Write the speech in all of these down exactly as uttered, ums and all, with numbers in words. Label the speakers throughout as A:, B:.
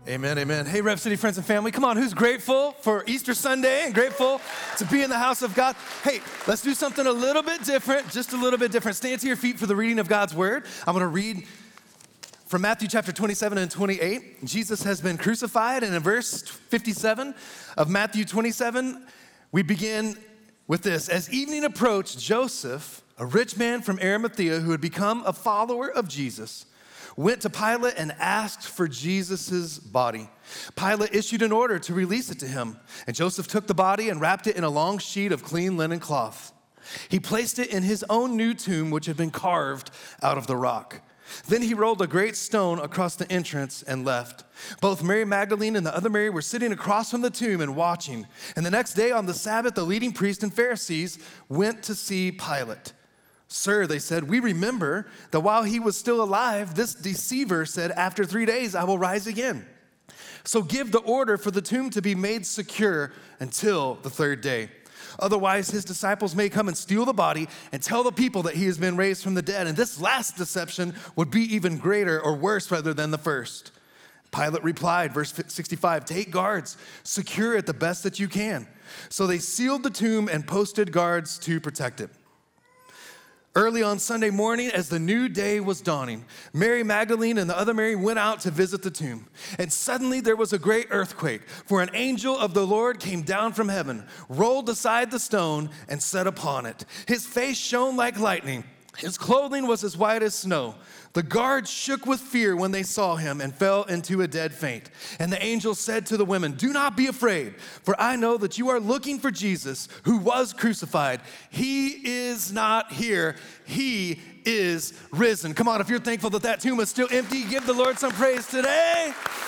A: Amen, amen. Hey, Rev City friends and family, come on, who's grateful for Easter Sunday and grateful to be in the house of God? Hey, let's do something a little bit different, just a little bit different. Stand to your feet for the reading of God's word. I'm gonna read from Matthew chapter twenty-seven and twenty-eight. Jesus has been crucified, and in verse fifty-seven of Matthew twenty-seven, we begin with this. As evening approached, Joseph, a rich man from Arimathea who had become a follower of Jesus, went to Pilate and asked for Jesus' body. Pilate issued an order to release it to him, and Joseph took the body and wrapped it in a long sheet of clean linen cloth. He placed it in his own new tomb, which had been carved out of the rock. Then he rolled a great stone across the entrance and left. Both Mary Magdalene and the other Mary were sitting across from the tomb and watching. And the next day on the Sabbath, the leading priests and Pharisees went to see Pilate. Sir, they said, we remember that while he was still alive, this deceiver said, after three days, I will rise again. So give the order for the tomb to be made secure until the third day. Otherwise, his disciples may come and steal the body and tell the people that he has been raised from the dead. And this last deception would be even greater or worse rather than the first. Pilate replied, verse sixty-five, take guards, secure it the best that you can. So they sealed the tomb and posted guards to protect it. Early on Sunday morning, as the new day was dawning, Mary Magdalene and the other Mary went out to visit the tomb. And suddenly there was a great earthquake, for an angel of the Lord came down from heaven, rolled aside the stone, and sat upon it. His face shone like lightning. His clothing was as white as snow. The guards shook with fear when they saw him and fell into a dead faint. And the angel said to the women, do not be afraid, for I know that you are looking for Jesus, who was crucified. He is not here. He is risen. Come on, if you're thankful that that tomb is still empty, give the Lord some praise today.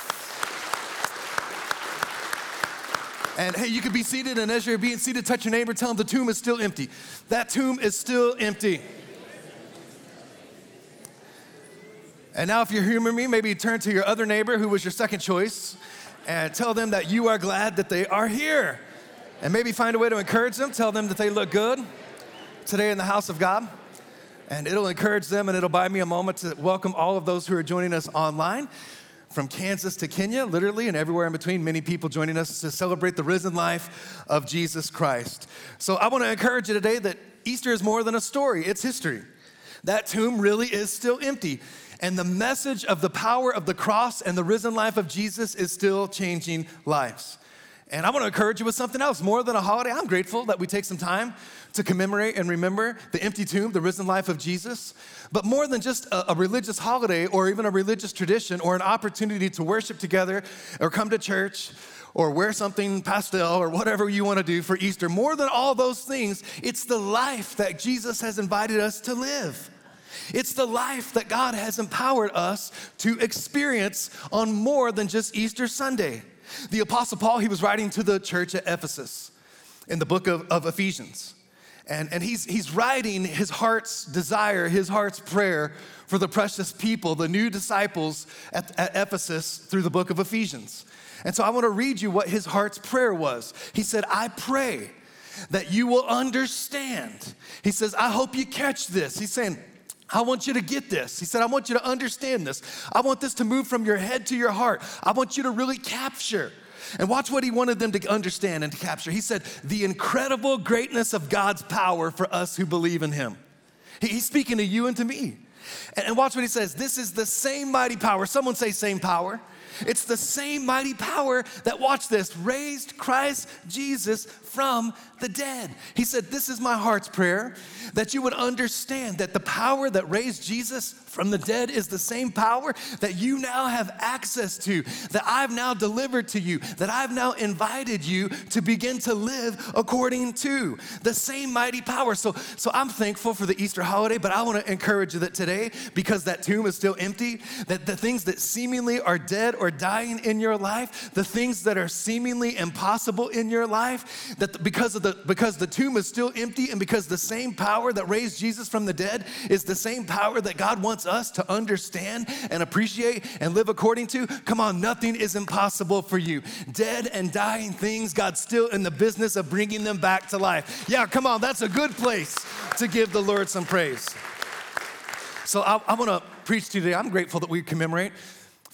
A: And hey, you could be seated, and as you're being seated, touch your neighbor, tell them the tomb is still empty. That tomb is still empty. And now if you're humoring me, maybe turn to your other neighbor who was your second choice and tell them that you are glad that they are here. And maybe find a way to encourage them. Tell them that they look good today in the house of God. And it'll encourage them, and it'll buy me a moment to welcome all of those who are joining us online from Kansas to Kenya, literally, and everywhere in between. Many people joining us to celebrate the risen life of Jesus Christ. So I want to encourage you today that Easter is more than a story. It's history. That tomb really is still empty. And the message of the power of the cross and the risen life of Jesus is still changing lives. And I want to encourage you with something else. More than a holiday, I'm grateful that we take some time to commemorate and remember the empty tomb, the risen life of Jesus. But more than just a, a religious holiday or even a religious tradition or an opportunity to worship together or come to church or wear something pastel or whatever you want to do for Easter, more than all those things, it's the life that Jesus has invited us to live. It's the life that God has empowered us to experience on more than just Easter Sunday. The Apostle Paul, he was writing to the church at Ephesus in the book of, of Ephesians. And, and he's, he's writing his heart's desire, his heart's prayer for the precious people, the new disciples at, at Ephesus through the book of Ephesians. And so I want to read you what his heart's prayer was. He said, I pray that you will understand. He says, I hope you catch this. He's saying, I want you to get this. He said, I want you to understand this. I want this to move from your head to your heart. I want you to really capture. And watch what he wanted them to understand and to capture. He said, the incredible greatness of God's power for us who believe in him. He's speaking to you and to me. And watch what he says. This is the same mighty power. Someone say same power. It's the same mighty power that, watch this, raised Christ Jesus from the dead. He said, this is my heart's prayer, that you would understand that the power that raised Jesus from the dead is the same power that you now have access to, that I've now delivered to you, that I've now invited you to begin to live according to the same mighty power. So, so I'm thankful for the Easter holiday, but I want to encourage you that today, because that tomb is still empty, that the things that seemingly are dead or dying in your life, the things that are seemingly impossible in your life, that because of the because the tomb is still empty and because the same power that raised Jesus from the dead is the same power that God wants us to understand and appreciate and live according to. Come on, nothing is impossible for you. Dead and dying things, God's still in the business of bringing them back to life. Yeah, come on, that's a good place to give the Lord some praise. So I, I want to preach to you today. I'm grateful that we commemorate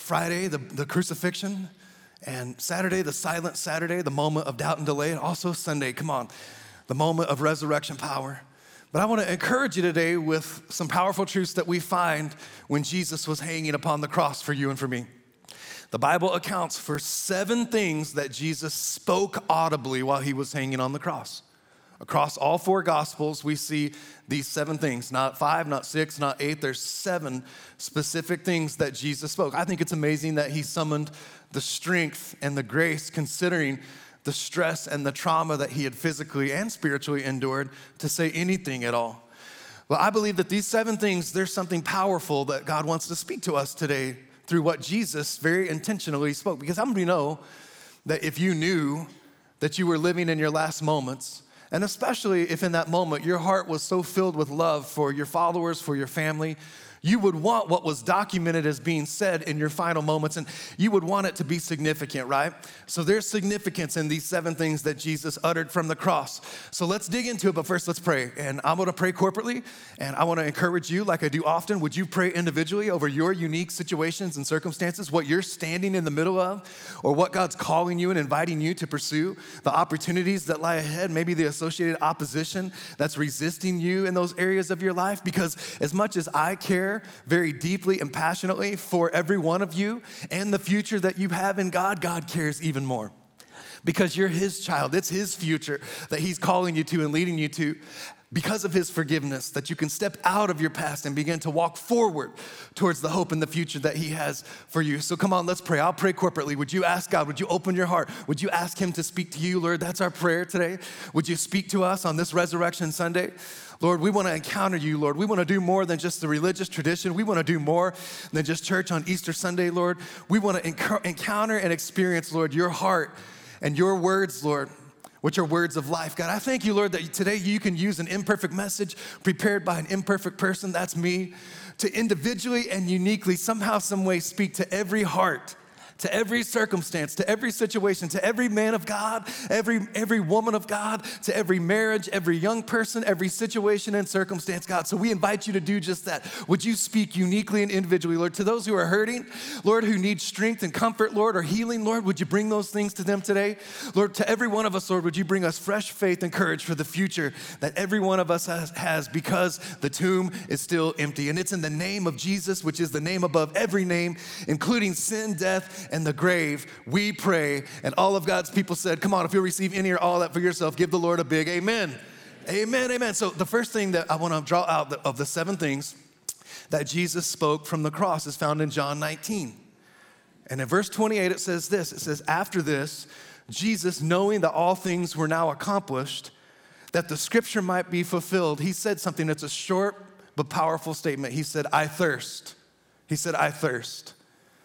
A: Friday, the, the crucifixion, and Saturday, the silent Saturday, the moment of doubt and delay, and also Sunday, come on, the moment of resurrection power. But I want to encourage you today with some powerful truths that we find when Jesus was hanging upon the cross for you and for me. The Bible accounts for seven things that Jesus spoke audibly while he was hanging on the cross. Across all four Gospels, we see these seven things, not five, not six, not eight. There's seven specific things that Jesus spoke. I think it's amazing that he summoned the strength and the grace, considering the stress and the trauma that he had physically and spiritually endured, to say anything at all. Well, I believe that these seven things, there's something powerful that God wants to speak to us today through what Jesus very intentionally spoke. Because how many know that if you knew that you were living in your last moments, and especially if in that moment your heart was so filled with love for your followers, for your family, you would want what was documented as being said in your final moments, and you would want it to be significant, right? So there's significance in these seven things that Jesus uttered from the cross. So let's dig into it, but first let's pray. And I'm gonna pray corporately, and I wanna encourage you, like I do often, would you pray individually over your unique situations and circumstances, what you're standing in the middle of, or what God's calling you and inviting you to pursue, the opportunities that lie ahead, maybe the associated opposition that's resisting you in those areas of your life. Because as much as I care very deeply and passionately for every one of you and the future that you have in God, God cares even more. Because you're his child. It's his future that he's calling you to and leading you to. Because of his forgiveness, that you can step out of your past and begin to walk forward towards the hope and the future that he has for you. So come on, let's pray. I'll pray corporately. Would you ask God? Would you open your heart? Would you ask him to speak to you, Lord? That's our prayer today. Would you speak to us on this Resurrection Sunday? Lord, we want to encounter you, Lord. We want to do more than just the religious tradition. We want to do more than just church on Easter Sunday, Lord. We want to enc- encounter and experience, Lord, your heart and your words, Lord, which are words of life. God, I thank you, Lord, that today you can use an imperfect message prepared by an imperfect person, that's me, to individually and uniquely, somehow, some way, speak to every heart, to every circumstance, to every situation, to every man of God, every, every woman of God, to every marriage, every young person, every situation and circumstance, God. So we invite you to do just that. Would you speak uniquely and individually, Lord, to those who are hurting, Lord, who need strength and comfort, Lord, or healing, Lord, would you bring those things to them today? Lord, to every one of us, Lord, would you bring us fresh faith and courage for the future that every one of us has, has because the tomb is still empty. And it's in the name of Jesus, which is the name above every name, including sin, death, and the grave, we pray. And all of God's people said, come on, if you receive any or all that for yourself, give the Lord a big amen. Amen, amen. So the first thing that I want to draw out of the seven things that Jesus spoke from the cross is found in John nineteen. And in verse twenty-eight, it says this, it says, after this, Jesus, knowing that all things were now accomplished, that the scripture might be fulfilled, he said something that's a short but powerful statement. He said, I thirst. He said, I thirst.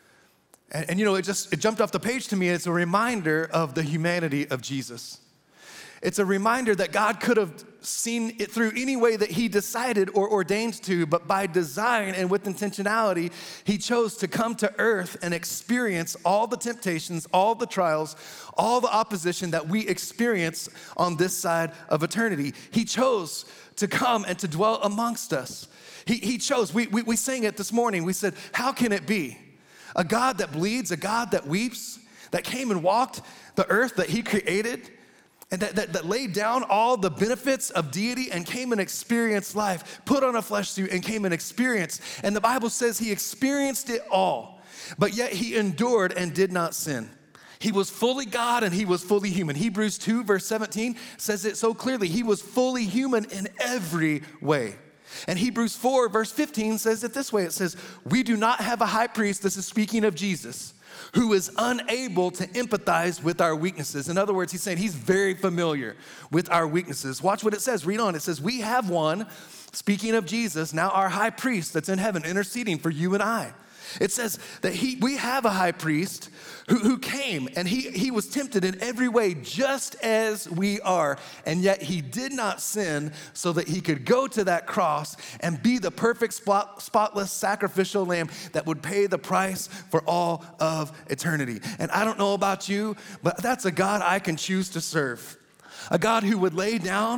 A: And, and you know, it just, it jumped off the page to me. It's a reminder of the humanity of Jesus. It's a reminder that God could have seen it through any way that he decided or ordained to, but by design and with intentionality, he chose to come to earth and experience all the temptations, all the trials, all the opposition that we experience on this side of eternity. He chose to come and to dwell amongst us. He, he chose, we, we, we sang it this morning. We said, how can it be? A God that bleeds, a God that weeps, that came and walked the earth that he created, and that, that, that laid down all the benefits of deity and came and experienced life, put on a flesh suit and came and experienced. And the Bible says he experienced it all, but yet he endured and did not sin. He was fully God and he was fully human. Hebrews two verse seventeen says it so clearly. He was fully human in every way. And Hebrews four verse fifteen says it this way. It says, we do not have a high priest, this is speaking of Jesus, who is unable to empathize with our weaknesses. In other words, he's saying he's very familiar with our weaknesses. Watch what it says, read on. It says, we have one, speaking of Jesus, now our high priest that's in heaven interceding for you and I. It says that he, we have a high priest who, who came and he, he was tempted in every way just as we are, and yet he did not sin so that he could go to that cross and be the perfect spot, spotless sacrificial lamb that would pay the price for all of eternity. And I don't know about you, but that's a God I can choose to serve. A God who would lay down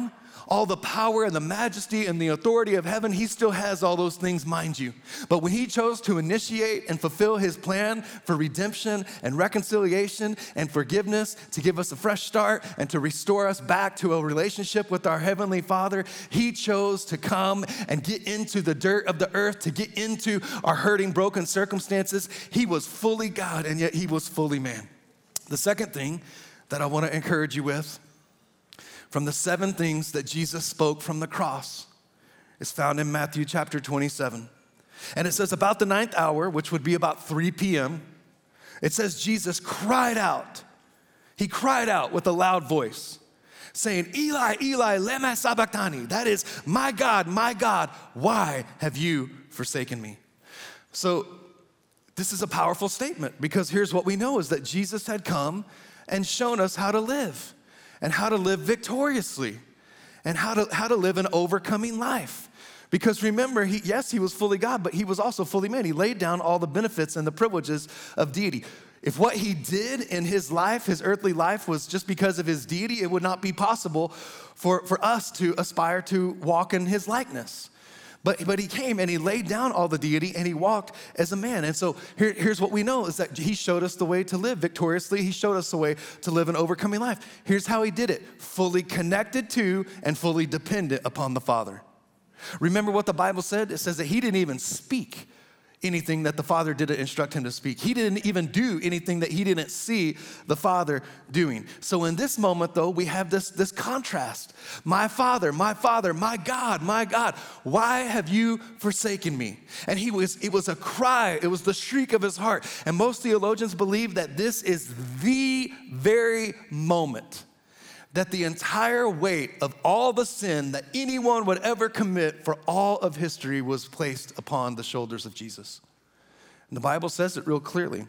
A: all the power and the majesty and the authority of heaven. He still has all those things, mind you. But when he chose to initiate and fulfill his plan for redemption and reconciliation and forgiveness, to give us a fresh start and to restore us back to a relationship with our Heavenly Father, he chose to come and get into the dirt of the earth, to get into our hurting, broken circumstances. He was fully God, and yet he was fully man. The second thing that I want to encourage you with, from the seven things that Jesus spoke from the cross, is found in Matthew chapter twenty-seven. And it says, about the ninth hour, which would be about three p.m., it says Jesus cried out. He cried out with a loud voice, saying, Eli, Eli, lema sabachthani. That is, my God, my God, why have you forsaken me? So this is a powerful statement, because here's what we know is that Jesus had come and shown us how to live, and how to live victoriously, and how to, how to live an overcoming life. Because remember, he, yes, he was fully God, but he was also fully man. He laid down all the benefits and the privileges of deity. If what he did in his life, his earthly life, was just because of his deity, it would not be possible for, for us to aspire to walk in his likeness. But, but he came and he laid down all the deity and he walked as a man. And so here, here's what we know is that he showed us the way to live victoriously. He showed us the way to live an overcoming life. Here's how he did it: fully connected to and fully dependent upon the Father. Remember what the Bible said? It says that he didn't even speak anything that the Father didn't instruct him to speak. He didn't even do anything that he didn't see the Father doing. So in this moment, though, we have this, this contrast. My Father, my Father, my God, my God, why have you forsaken me? And he was, it was a cry, it was the shriek of his heart. And most theologians believe that this is the very moment that the entire weight of all the sin that anyone would ever commit for all of history was placed upon the shoulders of Jesus. And the Bible says it real clearly,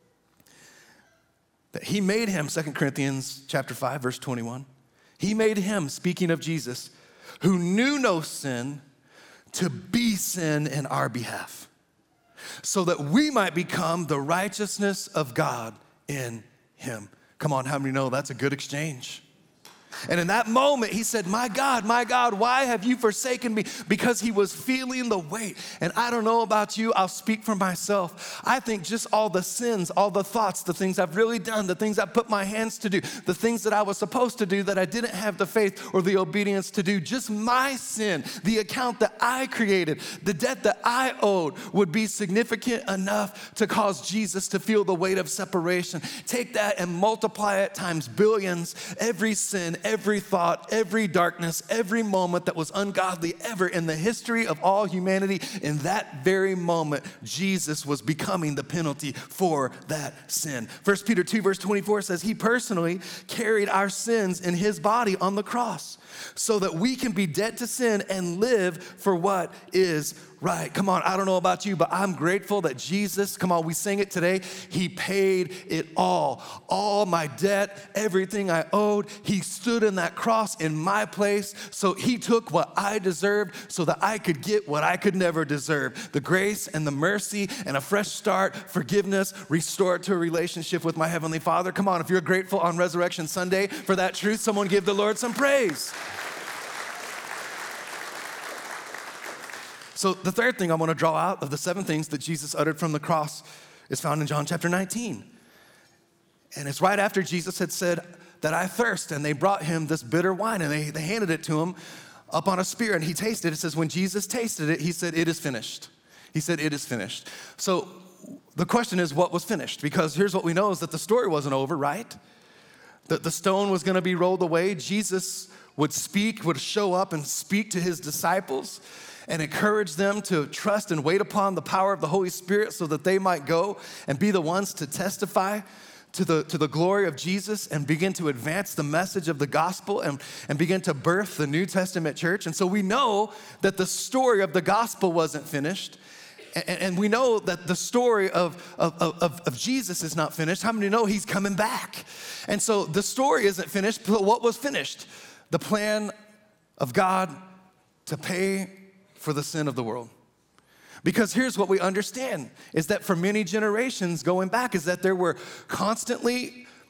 A: that he made him, Second Corinthians chapter five, verse twenty-one, he made him, speaking of Jesus, who knew no sin, to be sin in our behalf, so that we might become the righteousness of God in him. Come on, how many know that's a good exchange? And in that moment, he said, my God, my God, why have you forsaken me? Because he was feeling the weight. And I don't know about you, I'll speak for myself. I think just all the sins, all the thoughts, the things I've really done, the things I put my hands to do, the things that I was supposed to do that I didn't have the faith or the obedience to do, just my sin, the account that I created, the debt that I owed would be significant enough to cause Jesus to feel the weight of separation. Take that and multiply it times billions, every sin, every thought, every darkness, every moment that was ungodly ever in the history of all humanity. In that very moment, Jesus was becoming the penalty for that sin. First Peter two, verse twenty-four says, he personally carried our sins in his body on the cross, so that we can be dead to sin and live for what is right. Come on, I don't know about you, but I'm grateful that Jesus, come on, we sing it today, he paid it all. All my debt, everything I owed, he stood in that cross in my place, so he took what I deserved so that I could get what I could never deserve. The grace and the mercy and a fresh start, forgiveness, restored to a relationship with my Heavenly Father. Come on, if you're grateful on Resurrection Sunday for that truth, someone give the Lord some praise. So the third thing I want to draw out of the seven things that Jesus uttered from the cross is found in John chapter nineteen. And it's right after Jesus had said that I thirst, and they brought him this bitter wine, and they, they handed it to him up on a spear, and he tasted it. It says when Jesus tasted it, he said, it is finished. He said, it is finished. So the question is, what was finished? Because here's what we know is that the story wasn't over, right? That the stone was going to be rolled away. Jesus would speak, would show up and speak to his disciples and encourage them to trust and wait upon the power of the Holy Spirit so that they might go and be the ones to testify to the, to the glory of Jesus and begin to advance the message of the gospel and, and begin to birth the New Testament church. And so we know that the story of the gospel wasn't finished. And, and we know that the story of, of, of, of Jesus is not finished. How many know he's coming back? And so the story isn't finished, but what was finished? The plan of God to pay for the sin of the world. Because here's what we understand is that for many generations going back is that there were constantly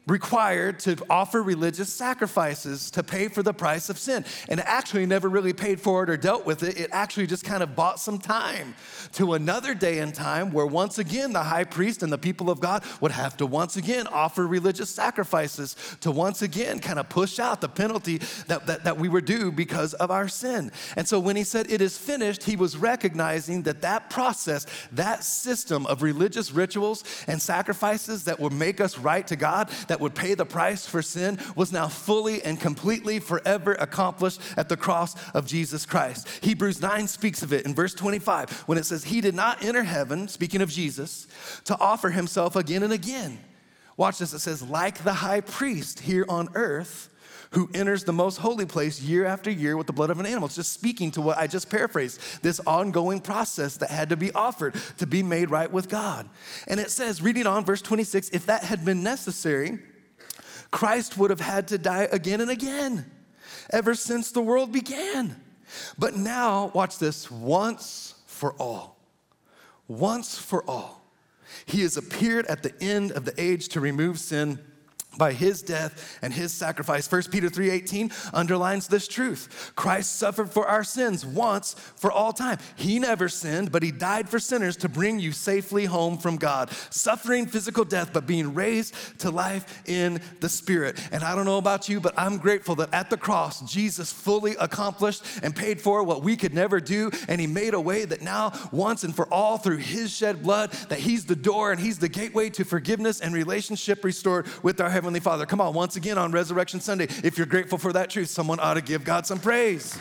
A: required to offer religious sacrifices to pay for the price of sin. And it actually never really paid for it or dealt with it. It actually just kind of bought some time to another day and time where once again the high priest and the people of God would have to once again offer religious sacrifices to once again kind of push out the penalty that, that, that we were due because of our sin. And so when he said it is finished, he was recognizing that that process, that system of religious rituals and sacrifices that would make us right to God, that would pay the price for sin, was now fully and completely forever accomplished at the cross of Jesus Christ. Hebrews nine speaks of it in verse twenty-five when it says, he did not enter heaven, speaking of Jesus, to offer himself again and again. Watch this, it says, like the high priest here on earth, who enters the most holy place year after year with the blood of an animal. It's just speaking to what I just paraphrased, this ongoing process that had to be offered to be made right with God. And it says, reading on verse twenty-six, if that had been necessary, Christ would have had to die again and again, ever since the world began. But now, watch this, once for all, once for all, he has appeared at the end of the age to remove sin by his death and his sacrifice. First Peter three eighteen underlines this truth. Christ suffered for our sins once for all time. He never sinned, but he died for sinners to bring you safely home from God. Suffering physical death, but being raised to life in the Spirit. And I don't know about you, but I'm grateful that at the cross, Jesus fully accomplished and paid for what we could never do. And he made a way that now, once and for all, through his shed blood, that he's the door and he's the gateway to forgiveness and relationship restored with our Heavenly Father. Come on, once again on Resurrection Sunday, if you're grateful for that truth, someone ought to give God some praise.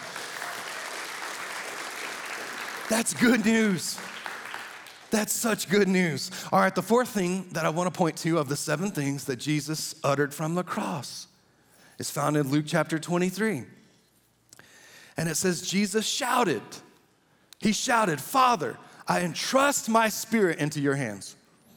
A: That's good news. That's such good news. All right, the fourth thing that I want to point to of the seven things that Jesus uttered from the cross is found in Luke chapter twenty-three. And it says, Jesus shouted. He shouted, Father, I entrust my spirit into your hands.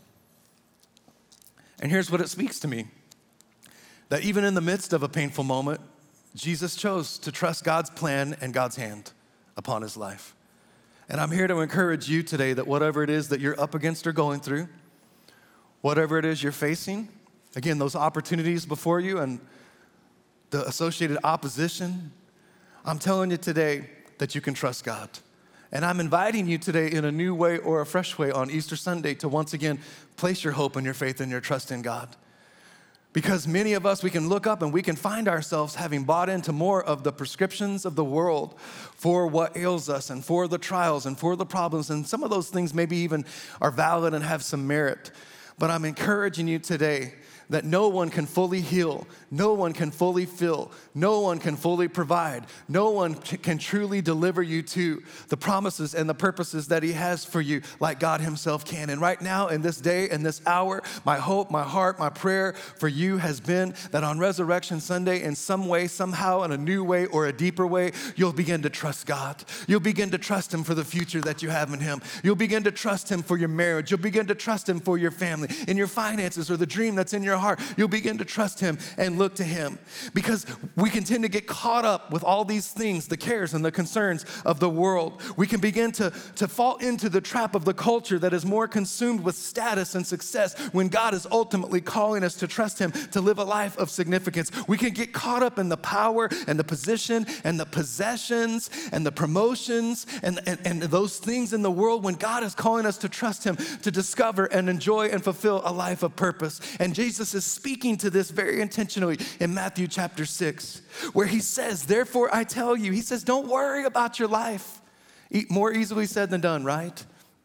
A: And here's what it speaks to me. That even in the midst of a painful moment, Jesus chose to trust God's plan and God's hand upon his life. And I'm here to encourage you today that whatever it is that you're up against or going through, whatever it is you're facing, again, those opportunities before you and the associated opposition, I'm telling you today that you can trust God. And I'm inviting you today in a new way or a fresh way on Easter Sunday to once again place your hope and your faith and your trust in God. Because many of us, we can look up and we can find ourselves having bought into more of the prescriptions of the world for what ails us and for the trials and for the problems. And some of those things maybe even are valid and have some merit. But I'm encouraging you today that no one can fully heal, no one can fully fill, no one can fully provide, no one can truly deliver you to the promises and the purposes that he has for you like God himself can. And right now, in this day, in this hour, my hope, my heart, my prayer for you has been that on Resurrection Sunday, in some way, somehow, in a new way or a deeper way, you'll begin to trust God. You'll begin to trust him for the future that you have in him. You'll begin to trust him for your marriage. You'll begin to trust him for your family, in your finances, or the dream that's in your heart. You'll begin to trust him and look to him, because we can tend to get caught up with all these things, the cares and the concerns of the world. We can begin to, to fall into the trap of the culture that is more consumed with status and success when God is ultimately calling us to trust him to live a life of significance. We can get caught up in the power and the position and the possessions and the promotions and, and, and those things in the world when God is calling us to trust him to discover and enjoy and fulfill a life of purpose. And Jesus is speaking to this very intentionally in Matthew chapter six, where he says, therefore I tell you, he says, don't worry about your life. More easily said than done, right?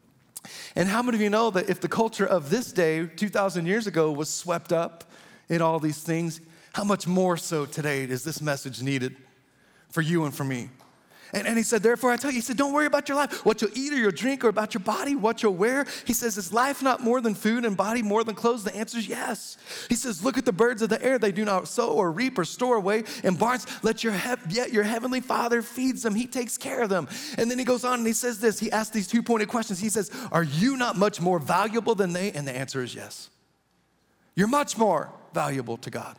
A: And how many of you know that if the culture of this day, two thousand years ago, was swept up in all these things, how much more so today is this message needed for you and for me? And, and he said, therefore I tell you, he said, don't worry about your life, what you'll eat or you'll drink, or about your body, what you'll wear. He says, is life not more than food and body more than clothes? The answer is yes. He says, look at the birds of the air. They do not sow or reap or store away in barns. Let your he- yet your heavenly Father feeds them. He takes care of them. And then he goes on and he says this. He asks these two pointed questions. He says, are you not much more valuable than they? And the answer is yes. You're much more valuable to God.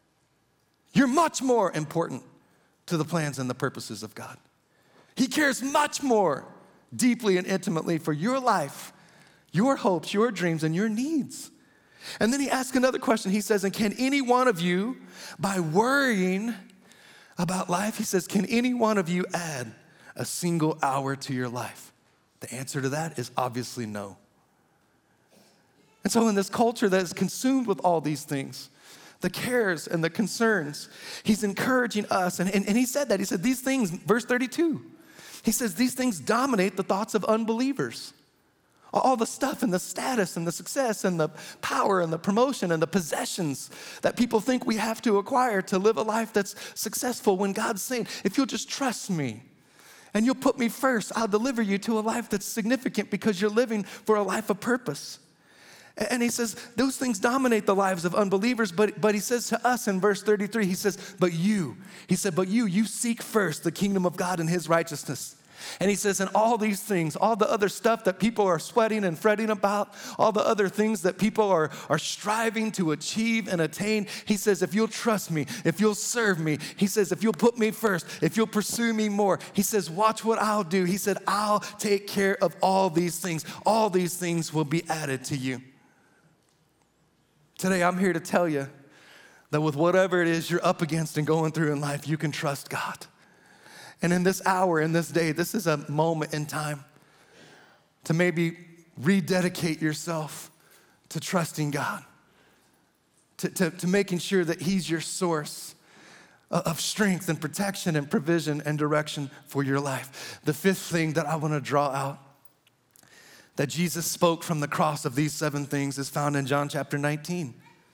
A: You're much more important to the plans and the purposes of God. He cares much more deeply and intimately for your life, your hopes, your dreams, and your needs. And then he asks another question. He says, and can any one of you, by worrying about life, he says, can any one of you add a single hour to your life? The answer to that is obviously no. And so in this culture that is consumed with all these things, the cares and the concerns, he's encouraging us. And, and, and he said that, he said these things, verse thirty-two, he says these things dominate the thoughts of unbelievers. All the stuff and the status and the success and the power and the promotion and the possessions that people think we have to acquire to live a life that's successful, when God's saying, if you'll just trust me and you'll put me first, I'll deliver you to a life that's significant because you're living for a life of purpose. And he says, those things dominate the lives of unbelievers, but, but he says to us in verse thirty-three, he says, but you, he said, but you, you seek first the kingdom of God and his righteousness. And he says, and all these things, all the other stuff that people are sweating and fretting about, all the other things that people are, are striving to achieve and attain, he says, if you'll trust me, if you'll serve me, he says, if you'll put me first, if you'll pursue me more, he says, watch what I'll do. He said, I'll take care of all these things. All these things will be added to you. Today, I'm here to tell you that with whatever it is you're up against and going through in life, you can trust God. And in this hour, in this day, this is a moment in time to maybe rededicate yourself to trusting God, to, to, to making sure that he's your source of strength and protection and provision and direction for your life. The fifth thing that I want to draw out that Jesus spoke from the cross of these seven things is found in John chapter nineteen.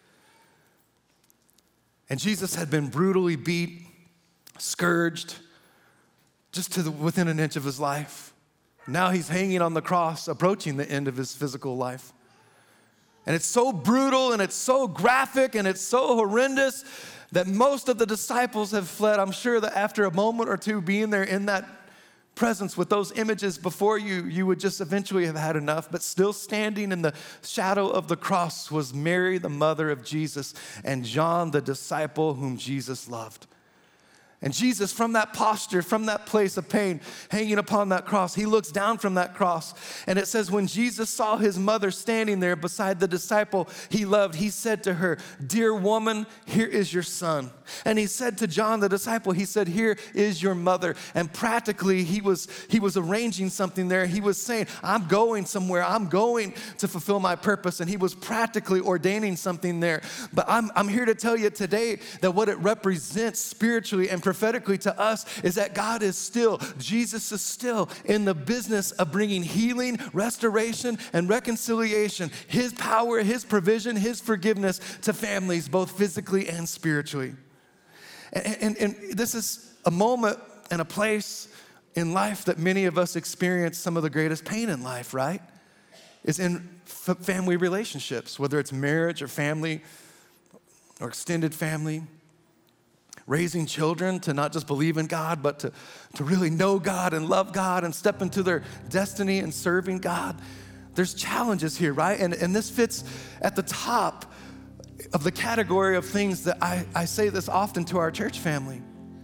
A: And Jesus had been brutally beat, scourged, just to the, within an inch of his life. Now he's hanging on the cross, approaching the end of his physical life. And it's so brutal and it's so graphic and it's so horrendous that most of the disciples have fled. I'm sure that after a moment or two being there in that presence with those images before you, you would just eventually have had enough. But still standing in the shadow of the cross was Mary, the mother of Jesus, and John, the disciple whom Jesus loved. And Jesus, from that posture, from that place of pain, hanging upon that cross, he looks down from that cross. And it says, when Jesus saw his mother standing there beside the disciple he loved, he said to her, dear woman, here is your son. And he said to John, the disciple, he said, here is your mother. And practically, he was, he was arranging something there. He was saying, I'm going somewhere. I'm going to fulfill my purpose. And he was practically ordaining something there. But I'm, I'm here to tell you today that what it represents spiritually and prophetically to us is that God is still, Jesus is still in the business of bringing healing, restoration, and reconciliation, his power, his provision, his forgiveness to families, both physically and spiritually. And, and, and this is a moment and a place in life that many of us experience some of the greatest pain in life, right? Is in f- family relationships, whether it's marriage or family or extended family. Raising children to not just believe in God, but to, to really know God and love God and step into their destiny and serving God. There's challenges here, right? And, and this fits at the top of the category of things that I, I say this often to our church family.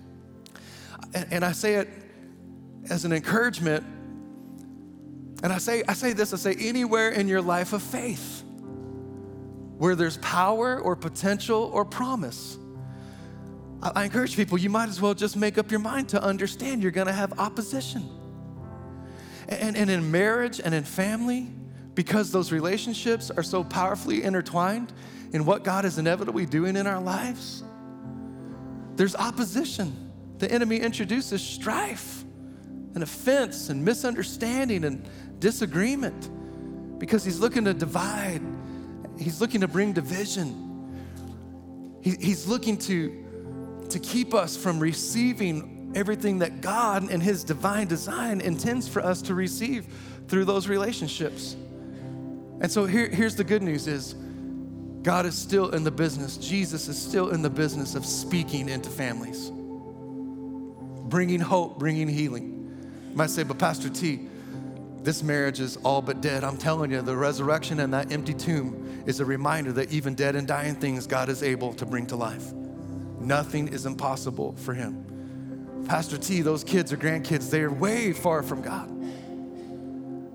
A: And, and I say it as an encouragement. And I say, I say this, I say anywhere in your life of faith where there's power or potential or promise, I encourage people, you might as well just make up your mind to understand you're gonna have opposition. And, and in marriage and in family, because those relationships are so powerfully intertwined in what God is inevitably doing in our lives, there's opposition. The enemy introduces strife and offense and misunderstanding and disagreement because he's looking to divide. He's looking to bring division. He, he's looking to to keep us from receiving everything that God and his divine design intends for us to receive through those relationships. And so here, here's the good news is God is still in the business. Jesus is still in the business of speaking into families, bringing hope, bringing healing. You might say, but Pastor T, this marriage is all but dead. I'm telling you, the resurrection and that empty tomb is a reminder that even dead and dying things God is able to bring to life. Nothing is impossible for him. Pastor T, those kids or grandkids, they are way far from God.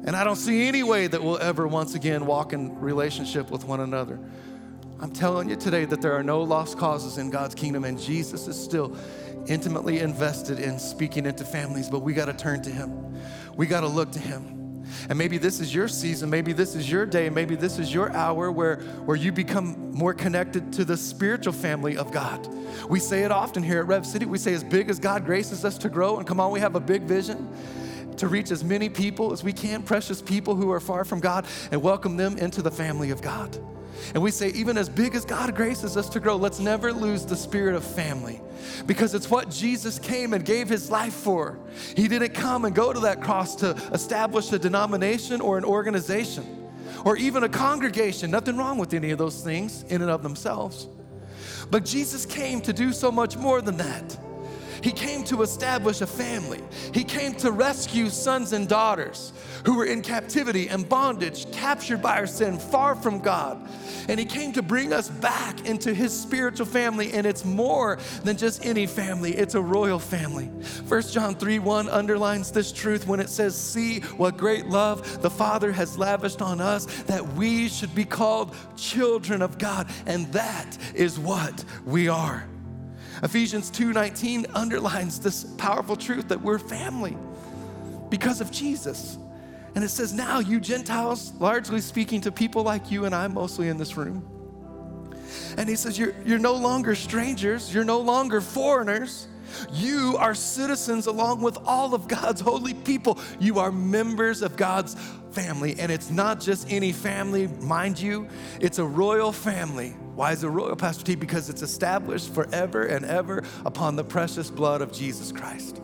A: And I don't see any way that we'll ever once again walk in relationship with one another. I'm telling you today that there are no lost causes in God's kingdom, and Jesus is still intimately invested in speaking into families, but we got to turn to him. We got to look to him. And maybe this is your season, maybe this is your day, maybe this is your hour where, where you become more connected to the spiritual family of God. We say it often here at Rev City. We say as big as God graces us to grow, and come on, we have a big vision to reach as many people as we can, precious people who are far from God, and welcome them into the family of God. And we say, even as big as God graces us to grow, let's never lose the spirit of family, because it's what Jesus came and gave his life for. He didn't come and go to that cross to establish a denomination or an organization or even a congregation. Nothing wrong with any of those things in and of themselves. But Jesus came to do so much more than that. He came to establish a family. He came to rescue sons and daughters who were in captivity and bondage, captured by our sin, far from God. And he came to bring us back into his spiritual family, and it's more than just any family. It's a royal family. First John three one underlines this truth when it says, "See what great love the Father has lavished on us, that we should be called children of God." And that is what we are. Ephesians two nineteen underlines this powerful truth that we're family because of Jesus. And it says, now you Gentiles, largely speaking to people like you and I, mostly in this room. And he says, you're, you're no longer strangers. You're no longer foreigners. You are citizens along with all of God's holy people. You are members of God's family. And it's not just any family, mind you. It's a royal family. Why is it royal, Pastor T? Because it's established forever and ever upon the precious blood of Jesus Christ.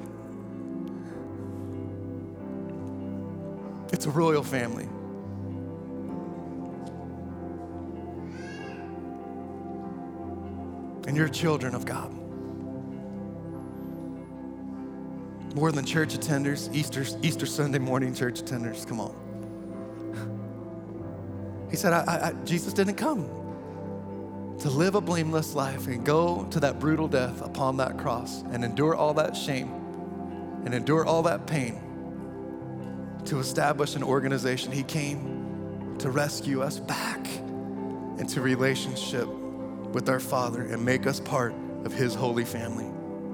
A: It's a royal family. And you're children of God. More than church attenders, Easter, Easter Sunday morning church attenders, come on. He said, I, I, Jesus didn't come to live a blameless life and go to that brutal death upon that cross and endure all that shame and endure all that pain to establish an organization. He came to rescue us back into relationship with our Father and make us part of his holy family.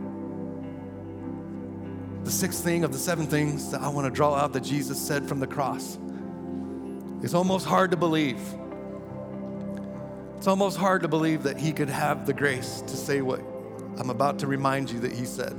A: The sixth thing of the seven things that I want to draw out that Jesus said from the cross is almost hard to believe. It's almost hard to believe that he could have the grace to say what I'm about to remind you that he said.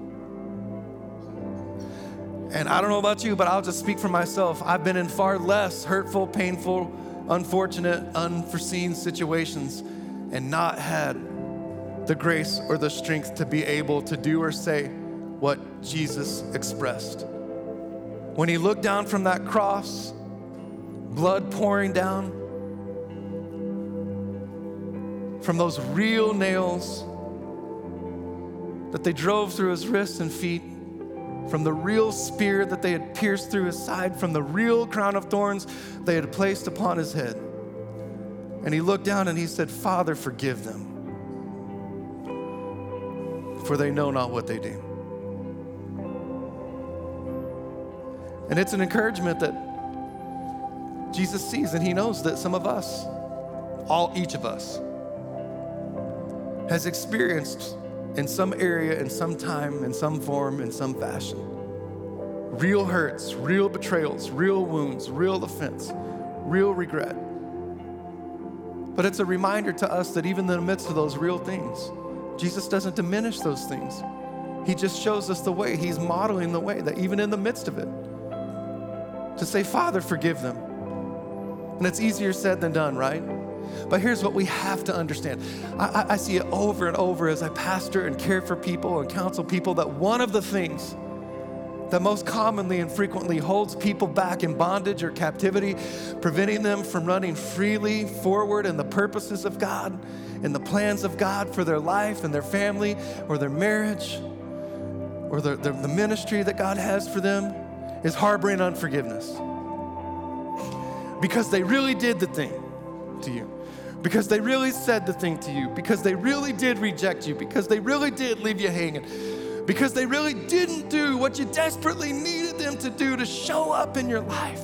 A: And I don't know about you, but I'll just speak for myself. I've been in far less hurtful, painful, unfortunate, unforeseen situations and not had the grace or the strength to be able to do or say what Jesus expressed. When he looked down from that cross, blood pouring down from those real nails that they drove through his wrists and feet, from the real spear that they had pierced through his side, from the real crown of thorns they had placed upon his head. And he looked down and he said, Father, forgive them, for they know not what they do. And it's an encouragement that Jesus sees, and he knows that some of us, all, each of us, has experienced in some area, in some time, in some form, in some fashion, real hurts, real betrayals, real wounds, real offense, real regret. But it's a reminder to us that even in the midst of those real things, Jesus doesn't diminish those things. He just shows us the way. He's modeling the way that even in the midst of it, to say, Father, forgive them. And it's easier said than done, right? But here's what we have to understand. I, I, I see it over and over as I pastor and care for people and counsel people, that one of the things that most commonly and frequently holds people back in bondage or captivity, preventing them from running freely forward in the purposes of God, in the plans of God for their life and their family or their marriage or the, the, the ministry that God has for them, is harboring unforgiveness. Because they really did the thing to you. Because they really said the thing to you. Because they really did reject you. Because they really did leave you hanging. because they really didn't do what you desperately needed them to do to show up in your life.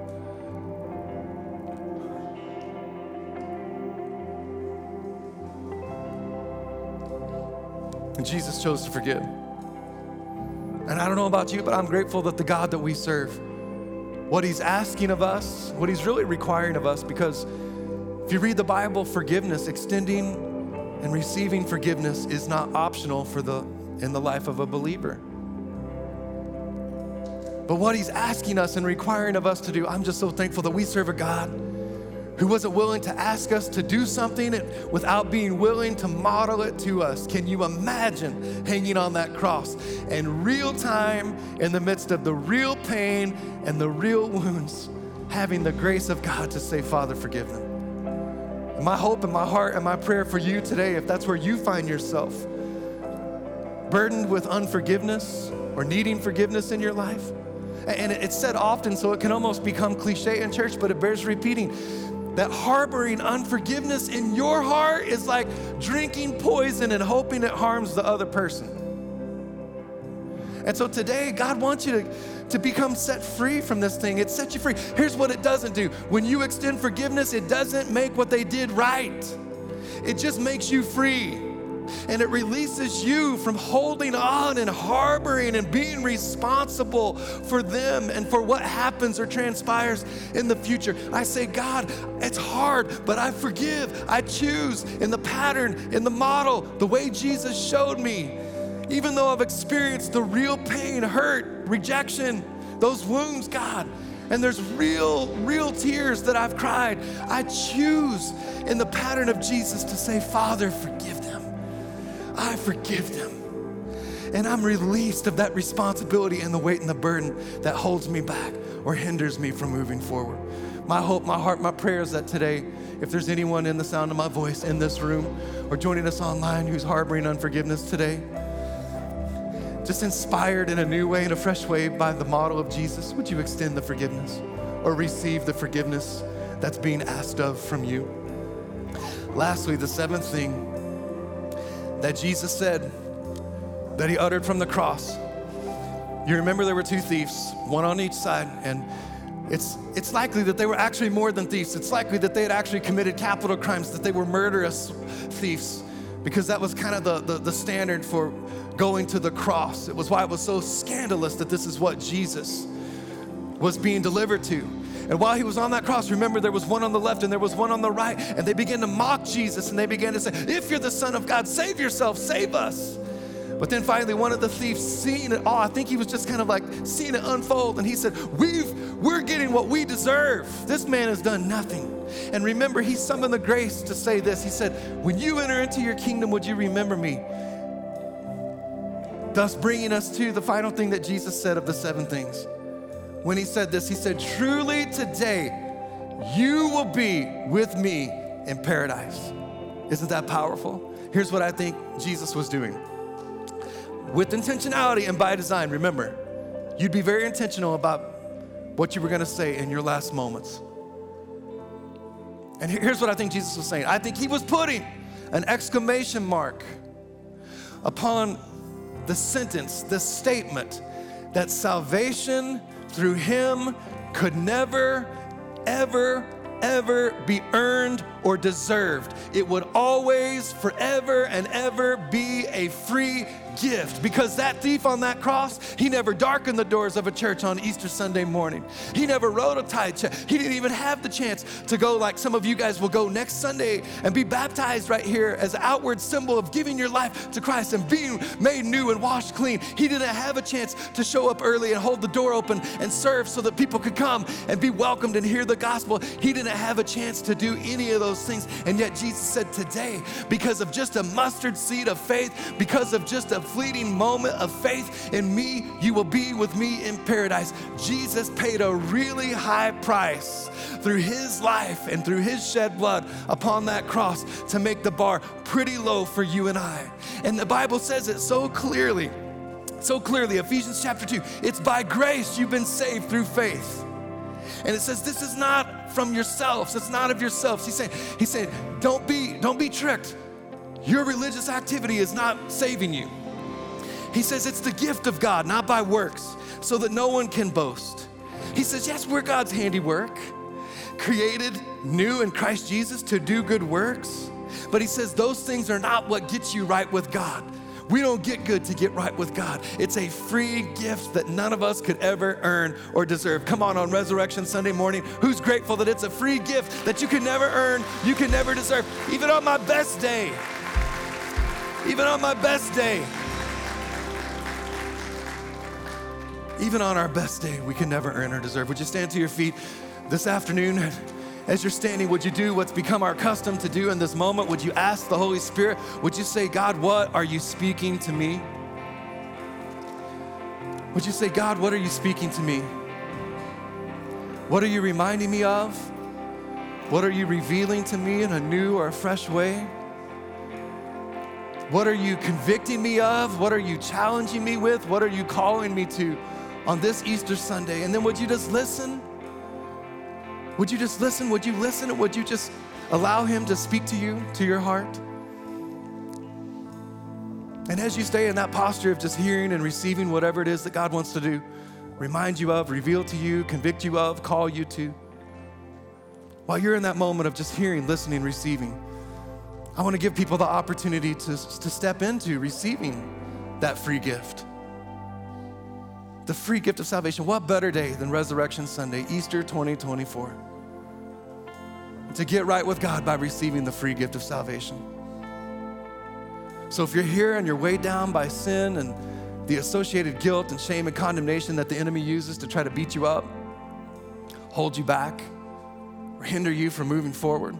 A: And Jesus chose to forgive. And I don't know about you, but I'm grateful that the God that we serve, what he's asking of us, what he's really requiring of us, because if you read the Bible, forgiveness, extending and receiving forgiveness is not optional for the in the life of a believer. But what he's asking us and requiring of us to do, I'm just so thankful that we serve a God who wasn't willing to ask us to do something without being willing to model it to us. Can you imagine hanging on that cross in real time, in the midst of the real pain and the real wounds, having the grace of God to say, Father, forgive them? And my hope and my heart and my prayer for you today, if that's where you find yourself, burdened with unforgiveness or needing forgiveness in your life, and it's said often so it can almost become cliche in church, but it bears repeating, that harboring unforgiveness in your heart is like drinking poison and hoping it harms the other person. And so today, God wants you to, to become set free from this thing. It sets you free. Here's what it doesn't do. When you extend forgiveness, it doesn't make what they did right. It just makes you free. And it releases you from holding on and harboring and being responsible for them and for what happens or transpires in the future. I say, God, it's hard, but I forgive. I choose in the pattern, in the model, the way Jesus showed me. Even though I've experienced the real pain, hurt, rejection, those wounds, God, and there's real, real tears that I've cried, I choose in the pattern of Jesus to say, Father, forgive them. I forgive them. And I'm released of that responsibility and the weight and the burden that holds me back or hinders me from moving forward. My hope, my heart, my prayer is that today, if there's anyone in the sound of my voice in this room or joining us online who's harboring unforgiveness today, just inspired in a new way, in a fresh way by the model of Jesus, would you extend the forgiveness or receive the forgiveness that's being asked of from you? Lastly, the seventh thing that Jesus said, that he uttered from the cross. You remember there were two thieves, one on each side, and it's it's likely that they were actually more than thieves. It's likely that they had actually committed capital crimes, that they were murderous thieves, because that was kind of the, the, the standard for going to the cross. It was why it was so scandalous that this is what Jesus was being delivered to. And while he was on that cross, remember, there was one on the left and there was one on the right, and they began to mock Jesus, and they began to say, if you're the Son of God, save yourself, save us. But then finally, one of the thieves, seeing it all, I think he was just kind of like seeing it unfold, and he said, We've, we're getting what we deserve. This man has done nothing. And remember, he summoned the grace to say this. He said, when you enter into your kingdom, would you remember me? Thus bringing us to the final thing that Jesus said of the seven things. When he said this, he said, truly today, you will be with me in paradise. Isn't that powerful? Here's what I think Jesus was doing. With intentionality and by design, remember, you'd be very intentional about what you were gonna say in your last moments. And here's what I think Jesus was saying. I think he was putting an exclamation mark upon the sentence, the statement, that salvation through him could never, ever, ever be earned or deserved. It would always, forever and ever be a free gift, because that thief on that cross, he never darkened the doors of a church on Easter Sunday morning. He never wrote a tithe check. He didn't even have the chance to go like some of you guys will go next Sunday and be baptized right here as an outward symbol of giving your life to Christ and being made new and washed clean. He didn't have a chance to show up early and hold the door open and serve so that people could come and be welcomed and hear the gospel. He didn't have a chance to do any of those things. And yet Jesus said today, because of just a mustard seed of faith, because of just a fleeting moment of faith in me, you will be with me in paradise. Jesus paid a really high price through his life and through his shed blood upon that cross to make the bar pretty low for you and I. And the Bible says it so clearly, so clearly, Ephesians chapter two, it's by grace you've been saved through faith. And it says this is not from yourselves, it's not of yourselves. He's saying, he's saying, don't be, don't be tricked. Your religious activity is not saving you. He says it's the gift of God, not by works, so that no one can boast. He says, yes, we're God's handiwork, created new in Christ Jesus to do good works. But he says those things are not what gets you right with God. We don't get good to get right with God. It's a free gift that none of us could ever earn or deserve. Come on, on Resurrection Sunday morning, who's grateful that it's a free gift that you can never earn, you can never deserve? Even on my best day, even on my best day, even on our best day, we can never earn or deserve. Would you stand to your feet this afternoon? As you're standing, would you do what's become our custom to do in this moment? Would you ask the Holy Spirit? Would you say, God, what are you speaking to me? Would you say, God, what are you speaking to me? What are you reminding me of? What are you revealing to me in a new or a fresh way? What are you convicting me of? What are you challenging me with? What are you calling me to on this Easter Sunday? And then would you just listen? Would you just listen? Would you listen? Or would you just allow him to speak to you, to your heart? And as you stay in that posture of just hearing and receiving whatever it is that God wants to do, remind you of, reveal to you, convict you of, call you to, while you're in that moment of just hearing, listening, receiving, I want to give people the opportunity to, to step into receiving that free gift. The free gift of salvation. What better day than Resurrection Sunday, Easter twenty twenty-four, to get right with God by receiving the free gift of salvation. So if you're here and you're weighed down by sin and the associated guilt and shame and condemnation that the enemy uses to try to beat you up, hold you back, or hinder you from moving forward.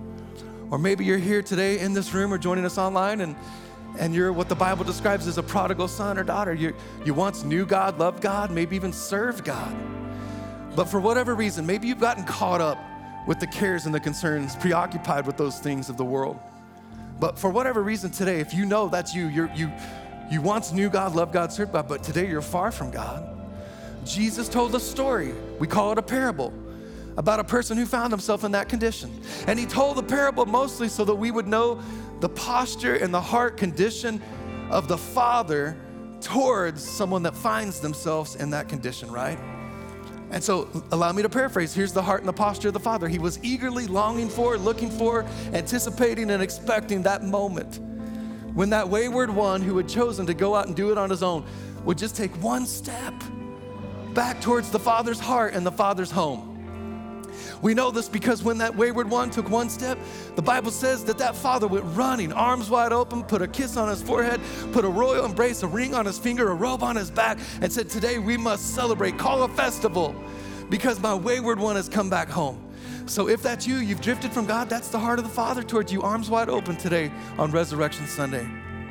A: Or maybe you're here today in this room or joining us online and and you're what the Bible describes as a prodigal son or daughter. You, you once knew God, loved God, maybe even served God. But for whatever reason, maybe you've gotten caught up with the cares and the concerns, preoccupied with those things of the world. But for whatever reason today, if you know that's you, you're, you, you once knew God, loved God, served God, but today you're far from God. Jesus told a story, we call it a parable, about a person who found himself in that condition. And he told the parable mostly so that we would know the posture and the heart condition of the Father towards someone that finds themselves in that condition, right? And so allow me to paraphrase. Here's the heart and the posture of the Father. He was eagerly longing for, looking for, anticipating and expecting that moment when that wayward one who had chosen to go out and do it on his own would just take one step back towards the Father's heart and the Father's home. We know this because when that wayward one took one step, the Bible says that that father went running, arms wide open, put a kiss on his forehead, put a royal embrace, a ring on his finger, a robe on his back, and said, today we must celebrate, call a festival, because my wayward one has come back home. So if that's you, you've drifted from God, that's the heart of the Father towards you, arms wide open today on Resurrection Sunday.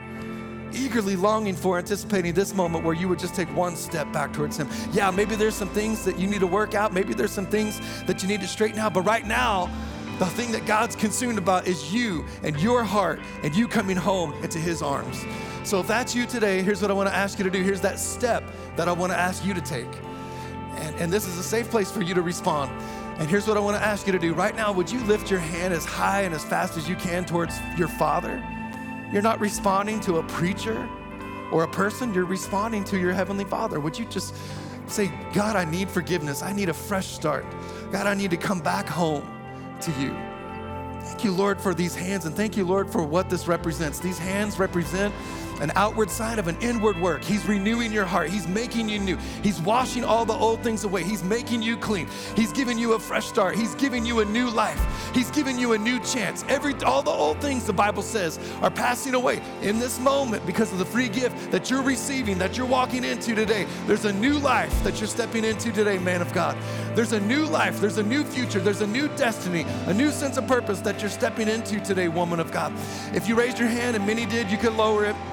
A: Eagerly longing for, anticipating this moment where you would just take one step back towards him. Yeah, maybe there's some things that you need to work out. Maybe there's some things that you need to straighten out. But right now, the thing that God's consumed about is you and your heart and you coming home into his arms. So if that's you today, here's what I want to ask you to do. Here's that step that I want to ask you to take. And, and this is a safe place for you to respond. And here's what I want to ask you to do. Right now, would you lift your hand as high and as fast as you can towards your Father? You're not responding to a preacher or a person, you're responding to your Heavenly Father. Would you just say, God, I need forgiveness. I need a fresh start. God, I need to come back home to you. Thank you, Lord, for these hands, and thank you, Lord, for what this represents. These hands represent an outward side of an inward work. He's renewing your heart. He's making you new. He's washing all the old things away. He's making you clean. He's giving you a fresh start. He's giving you a new life. He's giving you a new chance. Every, all the old things, the Bible says, are passing away in this moment because of the free gift that you're receiving, that you're walking into today. There's a new life that you're stepping into today, man of God. There's a new life. There's a new future. There's a new destiny, a new sense of purpose that you're stepping into today, woman of God. If you raised your hand, and many did, you could lower it.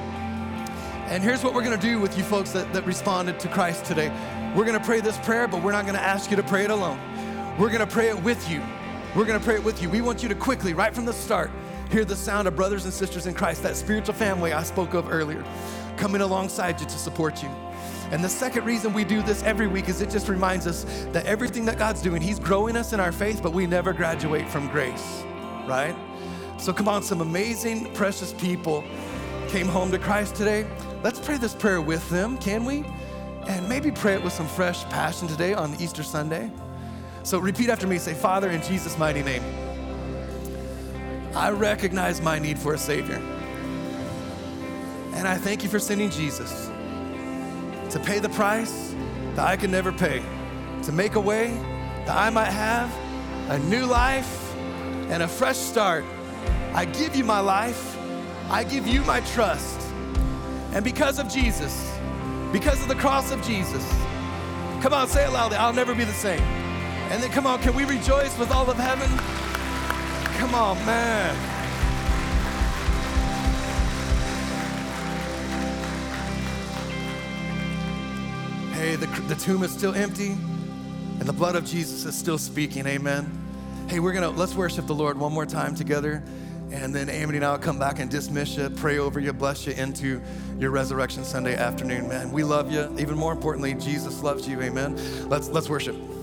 A: And here's what we're gonna do with you folks that, that responded to Christ today. We're gonna pray this prayer, but we're not gonna ask you to pray it alone. We're gonna pray it with you. We're gonna pray it with you. We want you to quickly, right from the start, hear the sound of brothers and sisters in Christ, that spiritual family I spoke of earlier, coming alongside you to support you. And the second reason we do this every week is it just reminds us that everything that God's doing, he's growing us in our faith, but we never graduate from grace, right? So come on, some amazing, precious people came home to Christ today, let's pray this prayer with them, can we? And maybe pray it with some fresh passion today on Easter Sunday. So repeat after me, say, Father, in Jesus' mighty name, I recognize my need for a Savior. And I thank you for sending Jesus to pay the price that I could never pay, to make a way that I might have a new life and a fresh start. I give you my life. I give you my trust. And because of Jesus, because of the cross of Jesus, come on, say it loudly, I'll never be the same. And then come on, can we rejoice with all of heaven? Come on, man. Hey, the, the tomb is still empty and the blood of Jesus is still speaking, amen. Hey, we're gonna, let's worship the Lord one more time together, and then Amity and I will come back and dismiss you, pray over you, bless you into your Resurrection Sunday afternoon, man. We love you. Even more importantly, Jesus loves you, amen. Let's, let's worship.